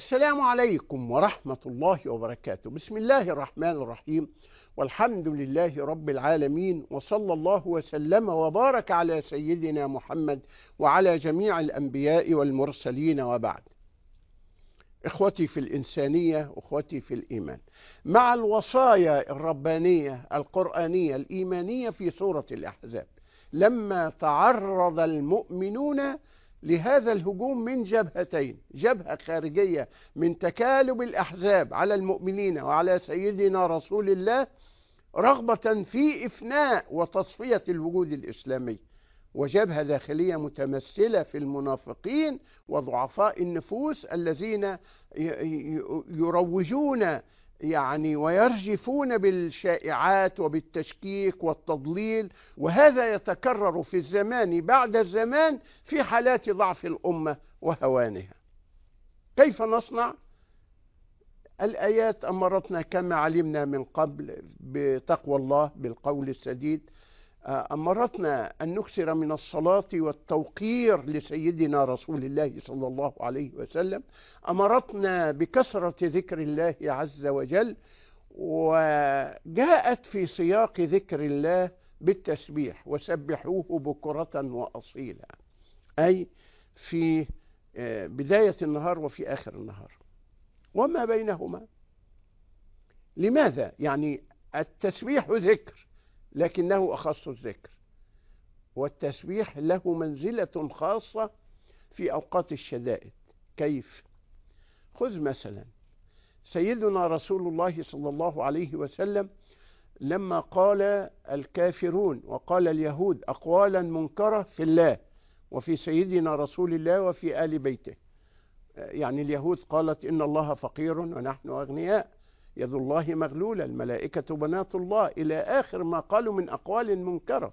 السلام عليكم ورحمة الله وبركاته. بسم الله الرحمن الرحيم، والحمد لله رب العالمين، وصلى الله وسلم وبارك على سيدنا محمد وعلى جميع الأنبياء والمرسلين، وبعد. إخوتي في الإنسانية، أخوتي في الإيمان، مع الوصايا الربانية القرآنية الإيمانية في سورة الأحزاب، لما تعرض المؤمنون لهذا الهجوم من جبهتين: جبهة خارجية من تكالب الأحزاب على المؤمنين وعلى سيدنا رسول الله رغبة في إفناء وتصفية الوجود الإسلامي، وجبهة داخلية متمثلة في المنافقين وضعفاء النفوس الذين يروجون ويرجفون بالشائعات وبالتشكيك والتضليل، وهذا يتكرر في الزمان بعد الزمان في حالات ضعف الأمة وهوانها. كيف نصنع؟ الآيات أمرتنا كما علمنا من قبل بتقوى الله بالقول السديد، أمرتنا أن نكثر من الصلاة والتوقير لسيدنا رسول الله صلى الله عليه وسلم، أمرتنا بكثرة ذكر الله عز وجل، وجاءت في سياق ذكر الله بالتسبيح: وسبحوه بكرة وأصيلا، أي في بداية النهار وفي آخر النهار وما بينهما. لماذا؟ التسبيح ذكر لكنه أخص الذكر، والتسبيح له منزلة خاصة في أوقات الشدائد. كيف؟ خذ مثلا سيدنا رسول الله صلى الله عليه وسلم لما قال الكافرون وقال اليهود أقوالا منكرة في الله وفي سيدنا رسول الله وفي آل بيته. اليهود قالت إن الله فقير ونحن أغنياء، يد الله مغلولة، الملائكة بنات الله، إلى آخر ما قالوا من أقوال منكرة.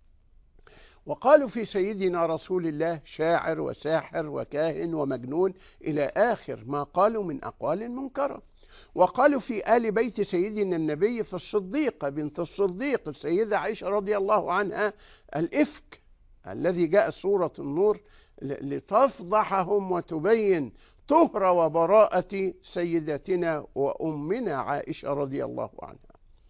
وقالوا في سيدنا رسول الله شاعر وساحر وكاهن ومجنون، إلى آخر ما قالوا من أقوال منكرة. وقالوا في آل بيت سيدنا النبي في الصديقة بنت الصديق السيدة عائشة رضي الله عنها الإفك الذي جاء سورة النور لتفضحهم وتبين طهر وبراءة سيدتنا وأمنا عائشة رضي الله عنها.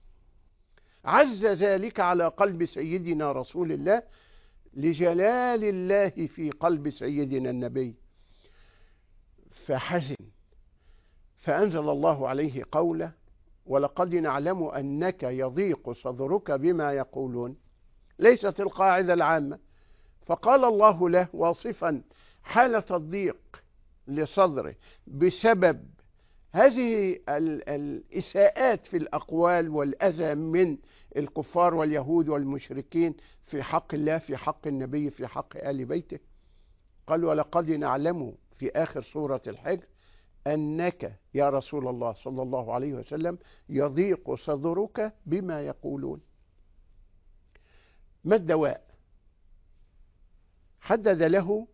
عز ذلك على قلب سيدنا رسول الله لجلال الله في قلب سيدنا النبي، فحزن، فأنزل الله عليه قوله: ولقد نعلم أنك يضيق صدرك بما يقولون. ليست القاعدة العامة، فقال الله له واصفا حالة الضيق لصدره بسبب هذه الإساءات في الأقوال والأذى من الكفار واليهود والمشركين في حق الله، في حق النبي، في حق آل بيته. قال: ولقد نعلم في آخر سورة الحجر أنك يا رسول الله صلى الله عليه وسلم يضيق صدرك بما يقولون. ما الدواء؟ حدد له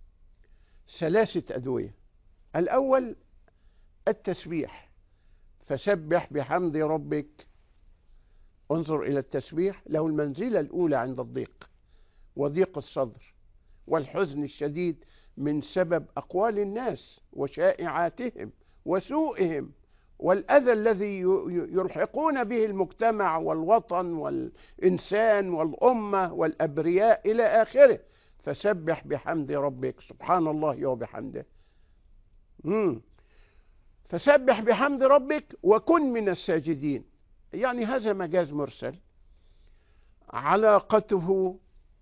3 أدوية. الأول التسبيح: فسبح بحمد ربك. انظر إلى التسبيح، له المنزلة الأولى عند الضيق وضيق الصدر والحزن الشديد من سبب أقوال الناس وشائعاتهم وسوءهم والأذى الذي يلحقون به المجتمع والوطن والإنسان والأمة والأبرياء إلى آخره. فسبح بحمد ربك، سبحان الله وبحمده. فسبح بحمد ربك وكن من الساجدين. هذا مجاز مرسل، علاقته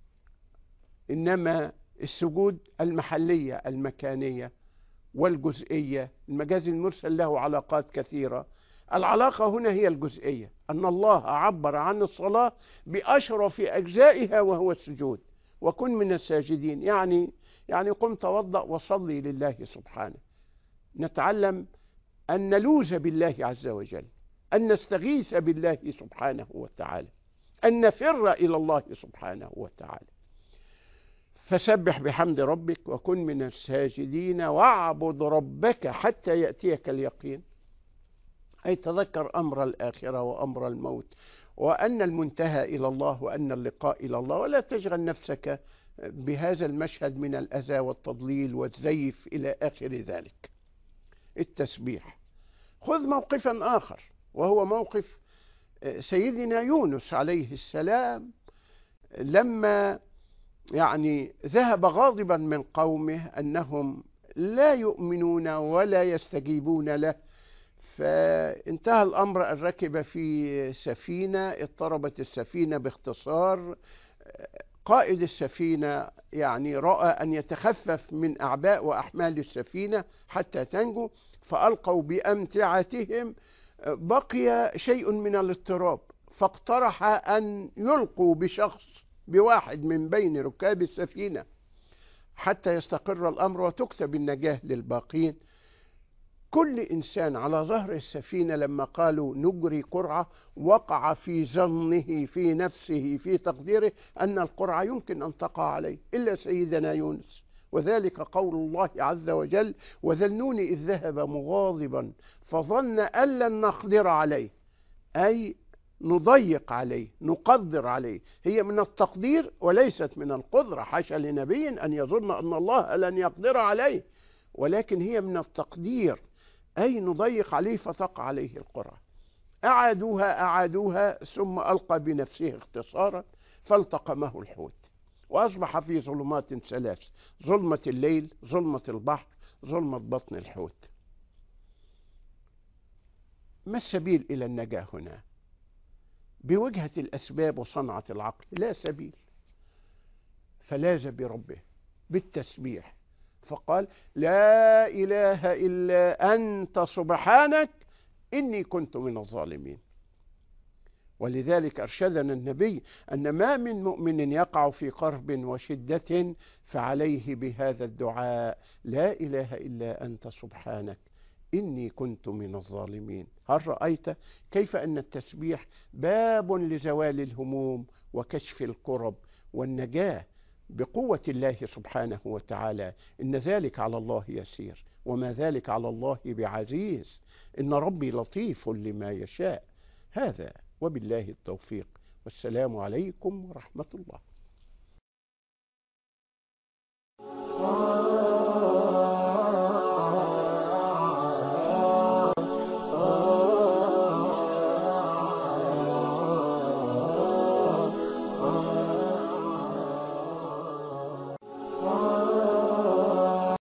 إنما السجود المحلية المكانية والجزئية. المجاز المرسل له علاقات كثيرة، العلاقة هنا هي الجزئية، أن الله عبر عن الصلاة بأشرف أجزائها وهو السجود. وكن من الساجدين قم توضأ وصلي لله سبحانه. نتعلم أن نلوذ بالله عز وجل، أن نستغيث بالله سبحانه وتعالى، أن نفر إلى الله سبحانه وتعالى. فسبح بحمد ربك وكن من الساجدين واعبد ربك حتى يأتيك اليقين، أي تذكر أمر الآخرة وأمر الموت وأن المنتهى إلى الله وأن اللقاء إلى الله، ولا تشغل نفسك بهذا المشهد من الأذى والتضليل والزيف إلى آخر ذلك. التسبيح. خذ موقفا آخر، وهو موقف سيدنا يونس عليه السلام، لما ذهب غاضبا من قومه أنهم لا يؤمنون ولا يستجيبون له، فانتهى الأمر أن ركب في سفينة، اضطربت السفينة باختصار. قائد السفينة رأى أن يتخفف من أعباء وأحمال السفينة حتى تنجو، فألقوا بأمتعتهم، بقي شيء من الاضطراب، فاقترح أن يلقوا بواحد من بين ركاب السفينة حتى يستقر الأمر وتكتب النجاة للباقين. كل إنسان على ظهر السفينة لما قالوا نجري قرعة وقع في ظنه في نفسه في تقديره أن القرعة يمكن أن تقع عليه، إلا سيدنا يونس، وذلك قول الله عز وجل: وذنون إذ ذهب مغاضبا فظن أن لن نقدر عليه، أي نضيق عليه، نقدر عليه. هي من التقدير وليست من القدرة، حاشا لنبي أن يظن أن الله لن يقدر عليه، ولكن هي من التقدير، أي نضيق عليه فتقع عليه القرعة. أعادوها ثم ألقى بنفسه اختصارا فالتقمه الحوت، وأصبح في ظلمات ثلاث: ظلمة الليل، ظلمة البحر، ظلمة بطن الحوت. ما السبيل إلى النجاة هنا؟ بوجهة الأسباب وصنعة العقل لا سبيل، فلاذ بربه بالتسبيح فقال: لا إله إلا أنت سبحانك إني كنت من الظالمين. ولذلك أرشدنا النبي أن ما من مؤمن يقع في كرب وشدة فعليه بهذا الدعاء: لا إله إلا أنت سبحانك إني كنت من الظالمين. هل رأيت كيف أن التسبيح باب لزوال الهموم وكشف الكرب والنجاة بقوة الله سبحانه وتعالى؟ إن ذلك على الله يسير، وما ذلك على الله بعزيز، إن ربي لطيف لما يشاء. هذا وبالله التوفيق، والسلام عليكم ورحمة الله.